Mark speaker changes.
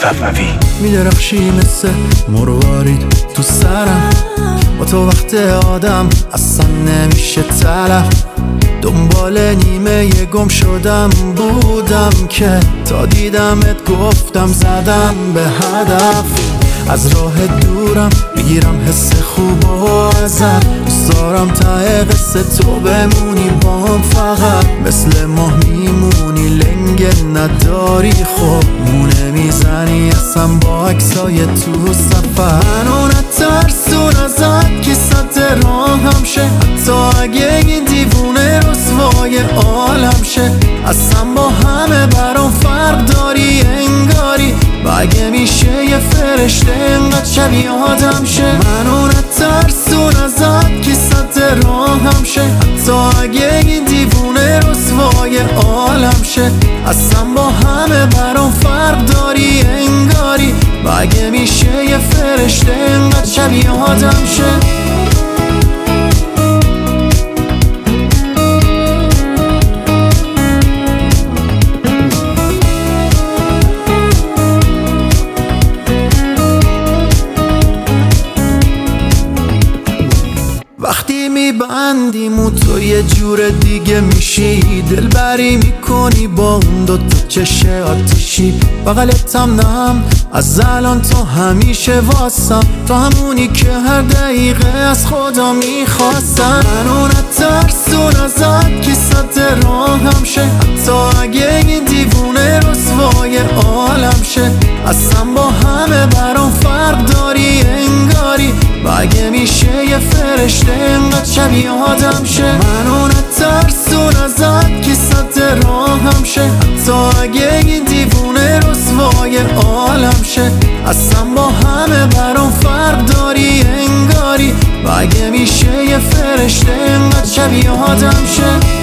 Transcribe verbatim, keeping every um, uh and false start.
Speaker 1: صفوی.
Speaker 2: میدرخشی مثل مروارید تو سرم، با تو وقت آدم اصلا نمیشه تلف. دنبال نیمه یه گم شدم بودم که تا دیدمت گفتم زدم به هدف. از راه دورم میگیرم حس خوب و ازت، دوست دارم ته قصه تو بمونی بام، فقط مثل ماه میمونی لنگ نداری، خب مونه میزنی اصلا با عکسای تو سفر. منو نترسون ازت که صد راهم شه، حتی اگه این دیوونه رسوای عالم شه. اصلا با همه برام فرق داری انگاری، و اگه میشه یه فرشته انقدر شبیه آدم شه. منو نترسون ازت که صد راهم شه، حتی اگه این دیوونه رسوای عالم شه. اصلا با همه برام فرق داری انگاری، و اگه میشه یه فرشته انقدر شبیه آدم شه. وقتی میبندیم و تو یه جور دیگه میشی، دلبری میکنی با اون دوتا چش آتیشی. بغلتم نم از الان تا همیشه واسم، تو همونی که هر دقیقه از خدا میخواستم. منو نترسون ازت که صد راهم شه، حتی اگه این دیوونه رسوای عالم شه. اصلا با همه برام فرق داری انگاری، و اگه میشه یه فرشته انقدر شبیه آدم شه. منو نترسون ازت که صد راهم شه، حتی اگه این دیوونه رسوای عالم شه. اصلا با همه برام فرق داری انگاری، و اگه میشه یه فرشته انقدر شبیه آدم شه.